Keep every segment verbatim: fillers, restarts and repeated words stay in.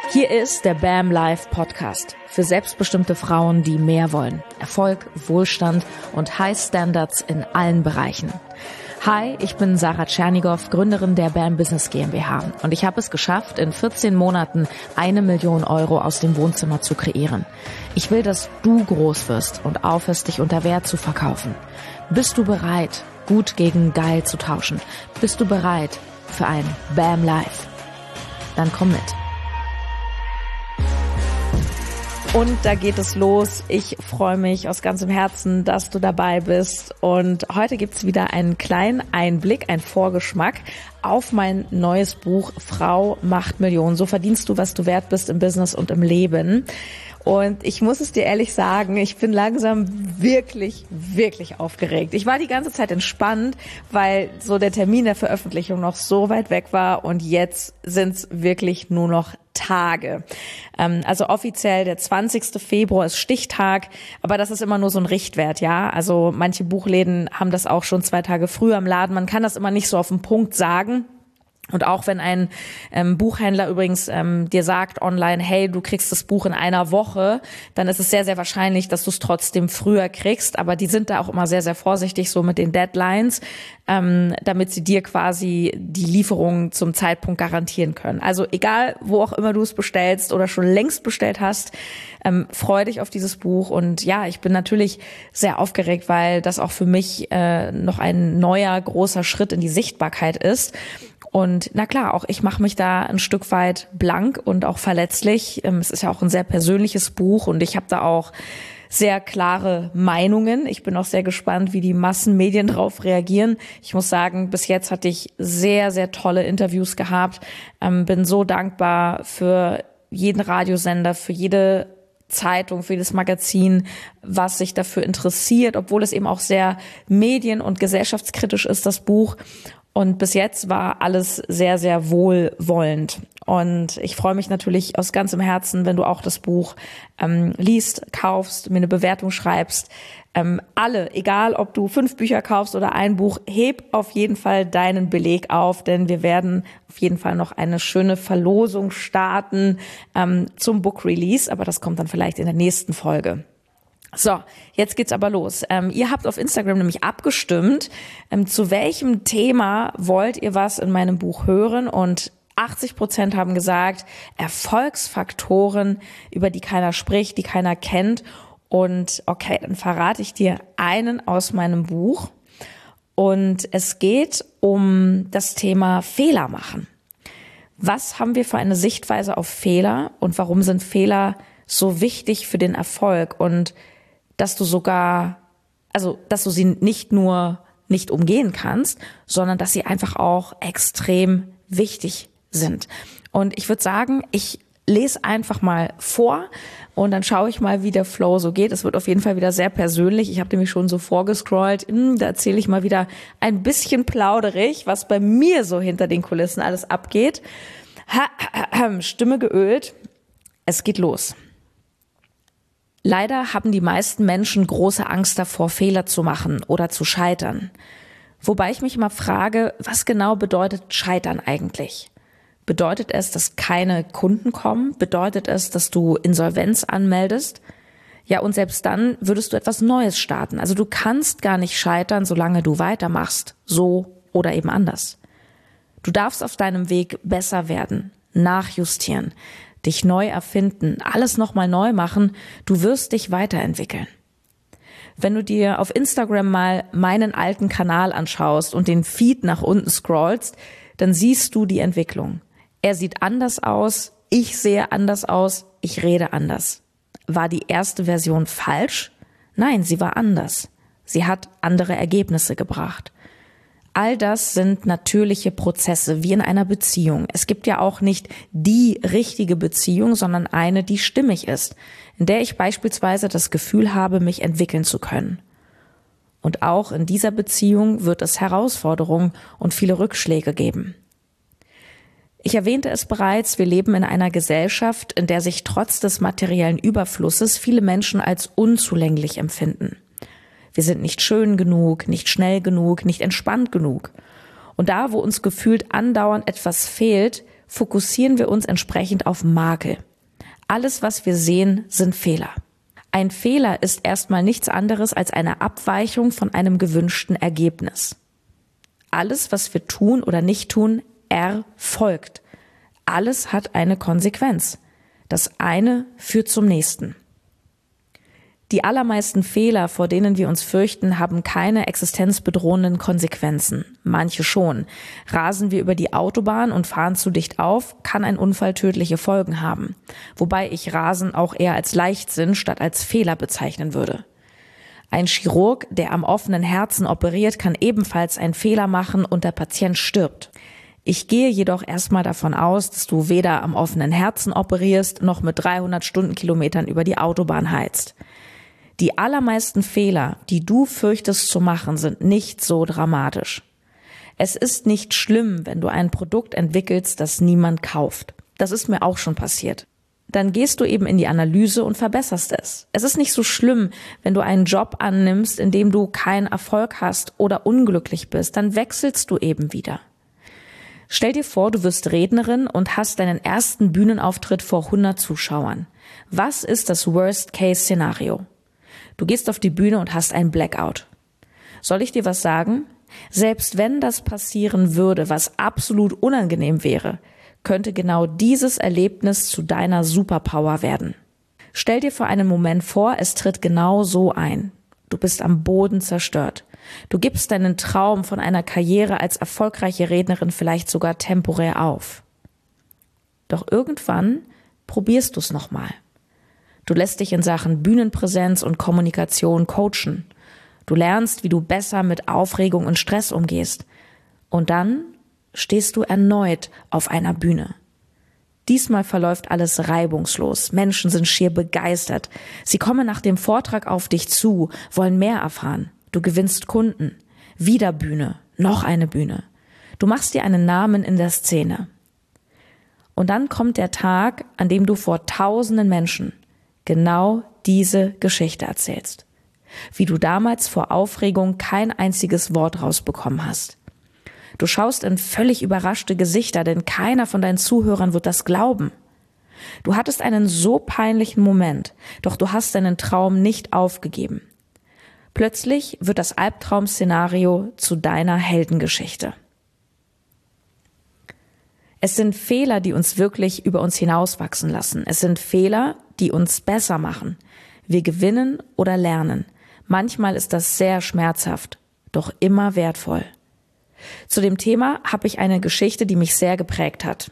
Hier ist der BAM Live Podcast für selbstbestimmte Frauen, die mehr wollen. Erfolg, Wohlstand und High Standards in allen Bereichen. Hi, ich bin Sarah Tschernigow, Gründerin der BAM Business GmbH und ich habe es geschafft, in vierzehn Monaten eine Million Euro aus dem Wohnzimmer zu kreieren. Ich will, dass du groß wirst und aufhörst, dich unter Wert zu verkaufen. Bist du bereit, gut gegen geil zu tauschen? Bist du bereit für ein BAM Live? Dann komm mit. Und da geht es los. Ich freue mich aus ganzem Herzen, dass du dabei bist. Und heute gibt's wieder einen kleinen Einblick, einen Vorgeschmack auf mein neues Buch Frau macht Millionen. So verdienst du, was du wert bist im Business und im Leben. Und ich muss es dir ehrlich sagen, ich bin langsam wirklich, wirklich aufgeregt. Ich war die ganze Zeit entspannt, weil so der Termin der Veröffentlichung noch so weit weg war und jetzt sind's wirklich nur noch Tage. Also offiziell der zwanzigster Februar ist Stichtag, aber das ist immer nur so ein Richtwert, ja. Also manche Buchläden haben das auch schon zwei Tage früher im Laden. Man kann das immer nicht so auf den Punkt sagen. Und auch wenn ein ähm, Buchhändler übrigens ähm, dir sagt online, hey, du kriegst das Buch in einer Woche, dann ist es sehr, sehr wahrscheinlich, dass du es trotzdem früher kriegst. Aber die sind da auch immer sehr, sehr vorsichtig so mit den Deadlines, ähm, damit sie dir quasi die Lieferung zum Zeitpunkt garantieren können. Also egal, wo auch immer du es bestellst oder schon längst bestellt hast, ähm, freu dich auf dieses Buch. Und ja, ich bin natürlich sehr aufgeregt, weil das auch für mich äh, noch ein neuer, großer Schritt in die Sichtbarkeit ist. Und na klar, auch ich mache mich da ein Stück weit blank und auch verletzlich. Es ist ja auch ein sehr persönliches Buch und ich habe da auch sehr klare Meinungen. Ich bin auch sehr gespannt, wie die Massenmedien darauf reagieren. Ich muss sagen, bis jetzt hatte ich sehr, sehr tolle Interviews gehabt. Ähm, bin so dankbar für jeden Radiosender, für jede Zeitung, für jedes Magazin, was sich dafür interessiert, obwohl es eben auch sehr medien- und gesellschaftskritisch ist, das Buch. Und bis jetzt war alles sehr, sehr wohlwollend. Und ich freue mich natürlich aus ganzem Herzen, wenn du auch das Buch ähm, liest, kaufst, mir eine Bewertung schreibst. Ähm, alle, egal ob du fünf Bücher kaufst oder ein Buch, heb auf jeden Fall deinen Beleg auf, denn wir werden auf jeden Fall noch eine schöne Verlosung starten ähm, zum Book Release. Aber das kommt dann vielleicht in der nächsten Folge. So, jetzt geht's aber los. Ähm, ihr habt auf Instagram nämlich abgestimmt, ähm, zu welchem Thema wollt ihr was in meinem Buch hören, und achtzig Prozent haben gesagt, Erfolgsfaktoren, über die keiner spricht, die keiner kennt. Und okay, dann verrate ich dir einen aus meinem Buch. Und es geht um das Thema Fehler machen. Was haben wir für eine Sichtweise auf Fehler und warum sind Fehler so wichtig für den Erfolg? Und dass du sogar, also dass du sie nicht nur nicht umgehen kannst, sondern dass sie einfach auch extrem wichtig sind. Und ich würde sagen, ich lese einfach mal vor und dann schaue ich mal, wie der Flow so geht. Es wird auf jeden Fall wieder sehr persönlich. Ich habe nämlich schon so vorgescrollt. Da erzähle ich mal wieder ein bisschen plauderig, was bei mir so hinter den Kulissen alles abgeht. Stimme geölt. Es geht los. Leider haben die meisten Menschen große Angst davor, Fehler zu machen oder zu scheitern. Wobei ich mich immer frage, was genau bedeutet Scheitern eigentlich? Bedeutet es, dass keine Kunden kommen? Bedeutet es, dass du Insolvenz anmeldest? Ja, und selbst dann würdest du etwas Neues starten. Also du kannst gar nicht scheitern, solange du weitermachst. So oder eben anders. Du darfst auf deinem Weg besser werden, nachjustieren, dich neu erfinden, alles nochmal neu machen, du wirst dich weiterentwickeln. Wenn du dir auf Instagram mal meinen alten Kanal anschaust und den Feed nach unten scrollst, dann siehst du die Entwicklung. Er sieht anders aus, ich sehe anders aus, ich rede anders. War die erste Version falsch? Nein, sie war anders. Sie hat andere Ergebnisse gebracht. All das sind natürliche Prozesse, wie in einer Beziehung. Es gibt ja auch nicht die richtige Beziehung, sondern eine, die stimmig ist, in der ich beispielsweise das Gefühl habe, mich entwickeln zu können. Und auch in dieser Beziehung wird es Herausforderungen und viele Rückschläge geben. Ich erwähnte es bereits, wir leben in einer Gesellschaft, in der sich trotz des materiellen Überflusses viele Menschen als unzulänglich empfinden. Wir sind nicht schön genug, nicht schnell genug, nicht entspannt genug. Und da, wo uns gefühlt andauernd etwas fehlt, fokussieren wir uns entsprechend auf Makel. Alles, was wir sehen, sind Fehler. Ein Fehler ist erstmal nichts anderes als eine Abweichung von einem gewünschten Ergebnis. Alles, was wir tun oder nicht tun, erfolgt. Alles hat eine Konsequenz. Das eine führt zum nächsten. Die allermeisten Fehler, vor denen wir uns fürchten, haben keine existenzbedrohenden Konsequenzen. Manche schon. Rasen wir über die Autobahn und fahren zu dicht auf, kann ein Unfall tödliche Folgen haben. Wobei ich Rasen auch eher als Leichtsinn statt als Fehler bezeichnen würde. Ein Chirurg, der am offenen Herzen operiert, kann ebenfalls einen Fehler machen und der Patient stirbt. Ich gehe jedoch erstmal davon aus, dass du weder am offenen Herzen operierst, noch mit dreihundert Stundenkilometern über die Autobahn heizt. Die allermeisten Fehler, die du fürchtest zu machen, sind nicht so dramatisch. Es ist nicht schlimm, wenn du ein Produkt entwickelst, das niemand kauft. Das ist mir auch schon passiert. Dann gehst du eben in die Analyse und verbesserst es. Es ist nicht so schlimm, wenn du einen Job annimmst, in dem du keinen Erfolg hast oder unglücklich bist. Dann wechselst du eben wieder. Stell dir vor, du wirst Rednerin und hast deinen ersten Bühnenauftritt vor hundert Zuschauern. Was ist das Worst-Case-Szenario? Du gehst auf die Bühne und hast einen Blackout. Soll ich dir was sagen? Selbst wenn das passieren würde, was absolut unangenehm wäre, könnte genau dieses Erlebnis zu deiner Superpower werden. Stell dir für einen Moment vor, es tritt genau so ein. Du bist am Boden zerstört. Du gibst deinen Traum von einer Karriere als erfolgreiche Rednerin vielleicht sogar temporär auf. Doch irgendwann probierst du es nochmal. Du lässt dich in Sachen Bühnenpräsenz und Kommunikation coachen. Du lernst, wie du besser mit Aufregung und Stress umgehst. Und dann stehst du erneut auf einer Bühne. Diesmal verläuft alles reibungslos. Menschen sind schier begeistert. Sie kommen nach dem Vortrag auf dich zu, wollen mehr erfahren. Du gewinnst Kunden. Wieder Bühne. Noch eine Bühne. Du machst dir einen Namen in der Szene. Und dann kommt der Tag, an dem du vor tausenden Menschen genau diese Geschichte erzählst. Wie du damals vor Aufregung kein einziges Wort rausbekommen hast. Du schaust in völlig überraschte Gesichter, denn keiner von deinen Zuhörern wird das glauben. Du hattest einen so peinlichen Moment, doch du hast deinen Traum nicht aufgegeben. Plötzlich wird das Albtraum-Szenario zu deiner Heldengeschichte. Es sind Fehler, die uns wirklich über uns hinauswachsen lassen. Es sind Fehler, die uns besser machen. Wir gewinnen oder lernen. Manchmal ist das sehr schmerzhaft, doch immer wertvoll. Zu dem Thema habe ich eine Geschichte, die mich sehr geprägt hat.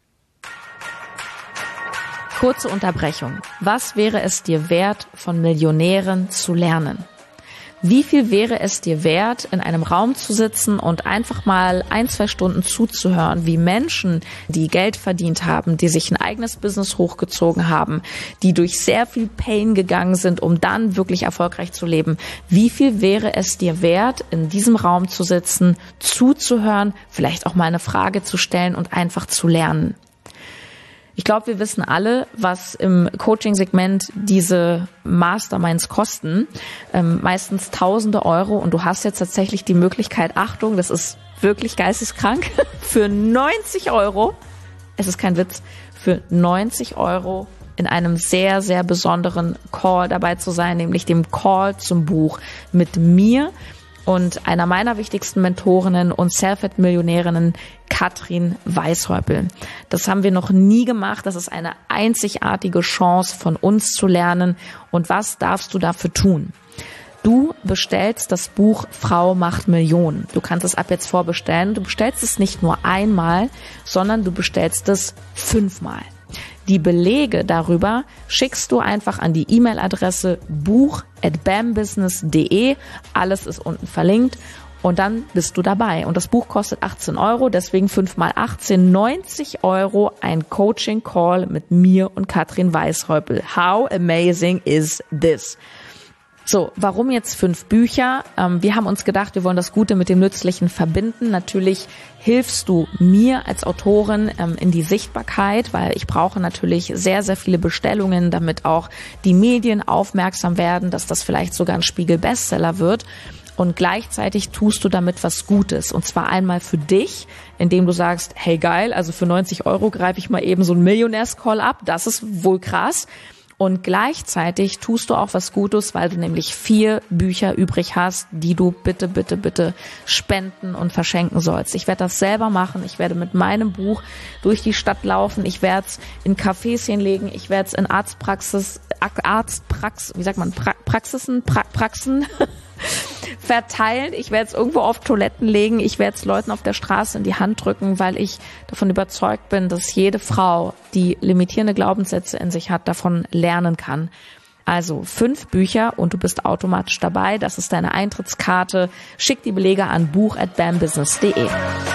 Kurze Unterbrechung. Was wäre es dir wert, von Millionären zu lernen? Wie viel wäre es dir wert, in einem Raum zu sitzen und einfach mal ein, zwei Stunden zuzuhören, wie Menschen, die Geld verdient haben, die sich ein eigenes Business hochgezogen haben, die durch sehr viel Pain gegangen sind, um dann wirklich erfolgreich zu leben. Wie viel wäre es dir wert, in diesem Raum zu sitzen, zuzuhören, vielleicht auch mal eine Frage zu stellen und einfach zu lernen? Ich glaube, wir wissen alle, was im Coaching-Segment diese Masterminds kosten. Ähm, meistens tausende Euro. Und du hast jetzt tatsächlich die Möglichkeit, Achtung, das ist wirklich geisteskrank, für neunzig Euro, es ist kein Witz, für neunzig Euro in einem sehr, sehr besonderen Call dabei zu sein, nämlich dem Call zum Buch mit mir und einer meiner wichtigsten Mentorinnen und Self-Made-Millionärinnen, Katrin Weishäupel. Das haben wir noch nie gemacht. Das ist eine einzigartige Chance von uns zu lernen. Und was darfst du dafür tun? Du bestellst das Buch Frau macht Millionen. Du kannst es ab jetzt vorbestellen. Du bestellst es nicht nur einmal, sondern du bestellst es fünfmal. Die Belege darüber schickst du einfach an die E-Mail-Adresse buch at bambusiness punkt de. Alles ist unten verlinkt und dann bist du dabei. Und das Buch kostet achtzehn Euro, deswegen fünf mal achtzehn, neunzig Euro ein Coaching-Call mit mir und Katrin Weishäupel. How amazing is this? So, warum jetzt fünf Bücher? Ähm, wir haben uns gedacht, wir wollen das Gute mit dem Nützlichen verbinden. Natürlich hilfst du mir als Autorin ähm, in die Sichtbarkeit, weil ich brauche natürlich sehr, sehr viele Bestellungen, damit auch die Medien aufmerksam werden, dass das vielleicht sogar ein Spiegel-Bestseller wird. Und gleichzeitig tust du damit was Gutes. Und zwar einmal für dich, indem du sagst, hey geil, also für neunzig Euro greife ich mal eben so einen Millionärs-Call ab. Das ist wohl krass. Und gleichzeitig tust du auch was Gutes, weil du nämlich vier Bücher übrig hast, die du bitte, bitte, bitte spenden und verschenken sollst. Ich werde das selber machen. Ich werde mit meinem Buch durch die Stadt laufen. Ich werde es in Cafés hinlegen. Ich werde es in Arztpraxis, Arztprax, wie sagt man, pra Praxisen, pra Praxen verteilen. Ich werde es irgendwo auf Toiletten legen. Ich werde es Leuten auf der Straße in die Hand drücken, weil ich davon überzeugt bin, dass jede Frau, die limitierende Glaubenssätze in sich hat, davon lernen kann. Also fünf Bücher und du bist automatisch dabei. Das ist deine Eintrittskarte. Schick die Belege an buch at bambusiness punkt de.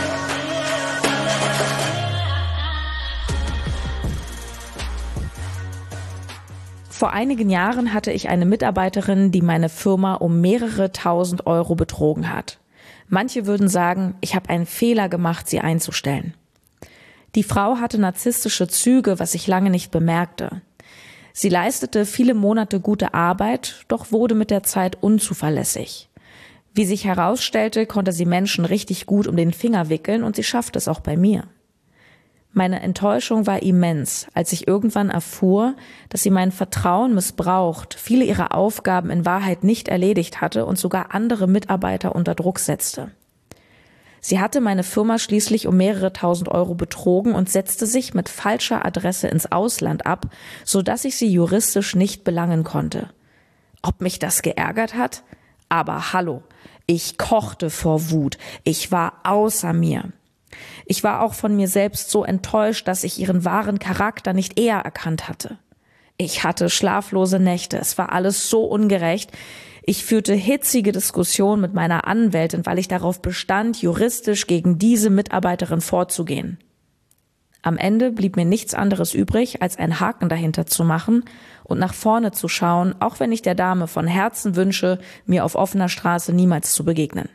Vor einigen Jahren hatte ich eine Mitarbeiterin, die meine Firma um mehrere tausend Euro betrogen hat. Manche würden sagen, ich habe einen Fehler gemacht, sie einzustellen. Die Frau hatte narzisstische Züge, was ich lange nicht bemerkte. Sie leistete viele Monate gute Arbeit, doch wurde mit der Zeit unzuverlässig. Wie sich herausstellte, konnte sie Menschen richtig gut um den Finger wickeln und sie schaffte es auch bei mir. Meine Enttäuschung war immens, als ich irgendwann erfuhr, dass sie mein Vertrauen missbraucht, viele ihrer Aufgaben in Wahrheit nicht erledigt hatte und sogar andere Mitarbeiter unter Druck setzte. Sie hatte meine Firma schließlich um mehrere tausend Euro betrogen und setzte sich mit falscher Adresse ins Ausland ab, sodass ich sie juristisch nicht belangen konnte. Ob mich das geärgert hat? Aber hallo, ich kochte vor Wut, ich war außer mir. Ich war auch von mir selbst so enttäuscht, dass ich ihren wahren Charakter nicht eher erkannt hatte. Ich hatte schlaflose Nächte, es war alles so ungerecht. Ich führte hitzige Diskussionen mit meiner Anwältin, weil ich darauf bestand, juristisch gegen diese Mitarbeiterin vorzugehen. Am Ende blieb mir nichts anderes übrig, als einen Haken dahinter zu machen und nach vorne zu schauen, auch wenn ich der Dame von Herzen wünsche, mir auf offener Straße niemals zu begegnen.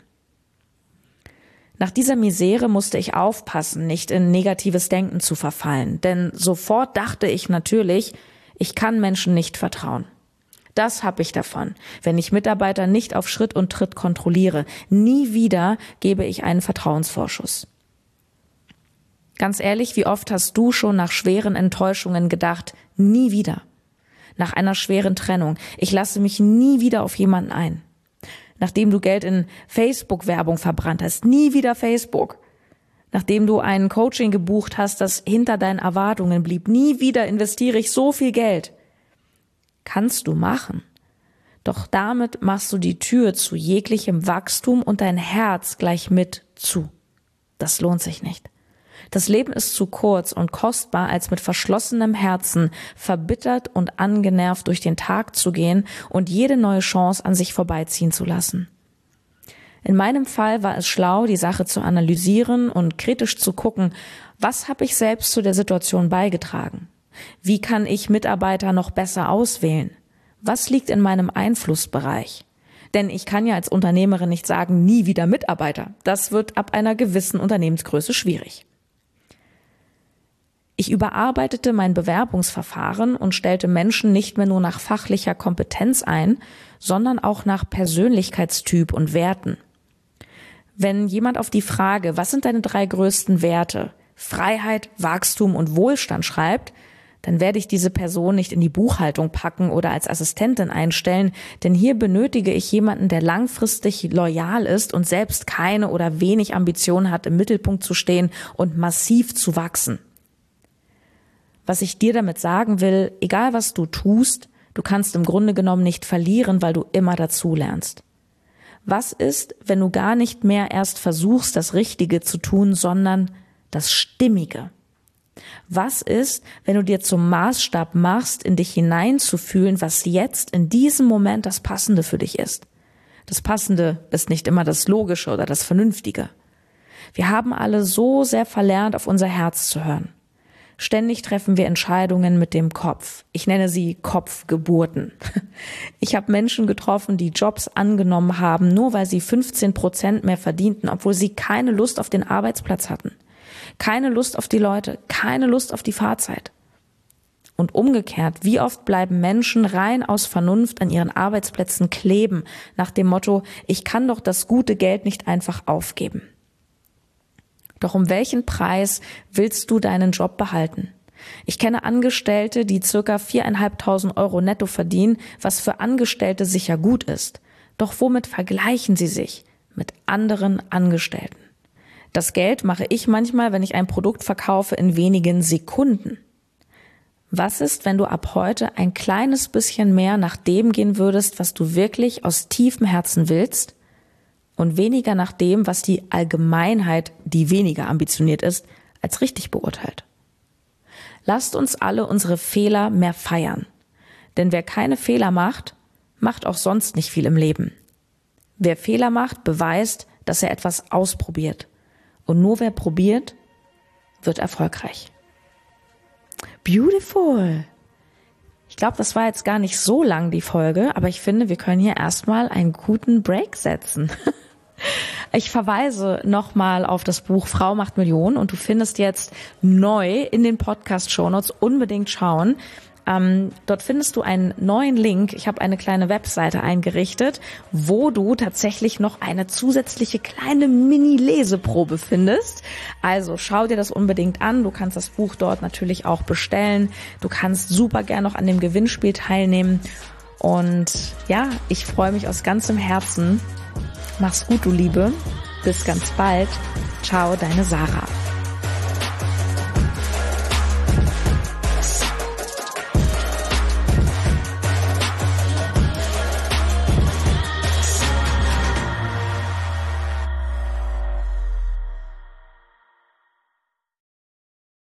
Nach dieser Misere musste ich aufpassen, nicht in negatives Denken zu verfallen, denn sofort dachte ich natürlich, ich kann Menschen nicht vertrauen. Das habe ich davon, wenn ich Mitarbeiter nicht auf Schritt und Tritt kontrolliere. Nie wieder gebe ich einen Vertrauensvorschuss. Ganz ehrlich, wie oft hast du schon nach schweren Enttäuschungen gedacht, nie wieder? Nach einer schweren Trennung, ich lasse mich nie wieder auf jemanden ein. Nachdem du Geld in Facebook-Werbung verbrannt hast, nie wieder Facebook. Nachdem du ein Coaching gebucht hast, das hinter deinen Erwartungen blieb, nie wieder investiere ich so viel Geld. Kannst du machen. Doch damit machst du die Tür zu jeglichem Wachstum und dein Herz gleich mit zu. Das lohnt sich nicht. Das Leben ist zu kurz und kostbar, als mit verschlossenem Herzen, verbittert und angenervt durch den Tag zu gehen und jede neue Chance an sich vorbeiziehen zu lassen. In meinem Fall war es schlau, die Sache zu analysieren und kritisch zu gucken, was habe ich selbst zu der Situation beigetragen? Wie kann ich Mitarbeiter noch besser auswählen? Was liegt in meinem Einflussbereich? Denn ich kann ja als Unternehmerin nicht sagen, nie wieder Mitarbeiter. Das wird ab einer gewissen Unternehmensgröße schwierig. Ich überarbeitete mein Bewerbungsverfahren und stellte Menschen nicht mehr nur nach fachlicher Kompetenz ein, sondern auch nach Persönlichkeitstyp und Werten. Wenn jemand auf die Frage, was sind deine drei größten Werte, Freiheit, Wachstum und Wohlstand schreibt, dann werde ich diese Person nicht in die Buchhaltung packen oder als Assistentin einstellen, denn hier benötige ich jemanden, der langfristig loyal ist und selbst keine oder wenig Ambition hat, im Mittelpunkt zu stehen und massiv zu wachsen. Was ich dir damit sagen will, egal was du tust, du kannst im Grunde genommen nicht verlieren, weil du immer dazulernst. Was ist, wenn du gar nicht mehr erst versuchst, das Richtige zu tun, sondern das Stimmige? Was ist, wenn du dir zum Maßstab machst, in dich hineinzufühlen, was jetzt in diesem Moment das Passende für dich ist? Das Passende ist nicht immer das Logische oder das Vernünftige. Wir haben alle so sehr verlernt, auf unser Herz zu hören. Ständig treffen wir Entscheidungen mit dem Kopf. Ich nenne sie Kopfgeburten. Ich habe Menschen getroffen, die Jobs angenommen haben, nur weil sie fünfzehn Prozent mehr verdienten, obwohl sie keine Lust auf den Arbeitsplatz hatten. Keine Lust auf die Leute, keine Lust auf die Fahrzeit. Und umgekehrt, wie oft bleiben Menschen rein aus Vernunft an ihren Arbeitsplätzen kleben, nach dem Motto, ich kann doch das gute Geld nicht einfach aufgeben. Doch um welchen Preis willst du deinen Job behalten? Ich kenne Angestellte, die circa viertausendfünfhundert Euro netto verdienen, was für Angestellte sicher gut ist. Doch womit vergleichen sie sich? Mit anderen Angestellten. Das Geld mache ich manchmal, wenn ich ein Produkt verkaufe, in wenigen Sekunden. Was ist, wenn du ab heute ein kleines bisschen mehr nach dem gehen würdest, was du wirklich aus tiefem Herzen willst und weniger nach dem, was die Allgemeinheit, die weniger ambitioniert ist, als richtig beurteilt? Lasst uns alle unsere Fehler mehr feiern. Denn wer keine Fehler macht, macht auch sonst nicht viel im Leben. Wer Fehler macht, beweist, dass er etwas ausprobiert. Und nur wer probiert, wird erfolgreich. Beautiful. Ich glaube, das war jetzt gar nicht so lang, die Folge, aber ich finde, wir können hier erstmal einen guten Break setzen. Ich verweise nochmal auf das Buch Frau macht Millionen und du findest jetzt neu in den Podcast-Shownotes, unbedingt schauen. Ähm, dort findest du einen neuen Link. Ich habe eine kleine Webseite eingerichtet, wo du tatsächlich noch eine zusätzliche kleine Mini-Leseprobe findest. Also schau dir das unbedingt an. Du kannst das Buch dort natürlich auch bestellen. Du kannst super gern noch an dem Gewinnspiel teilnehmen. Und ja, ich freue mich aus ganzem Herzen. Mach's gut, du Liebe. Bis ganz bald. Ciao, deine Sarah.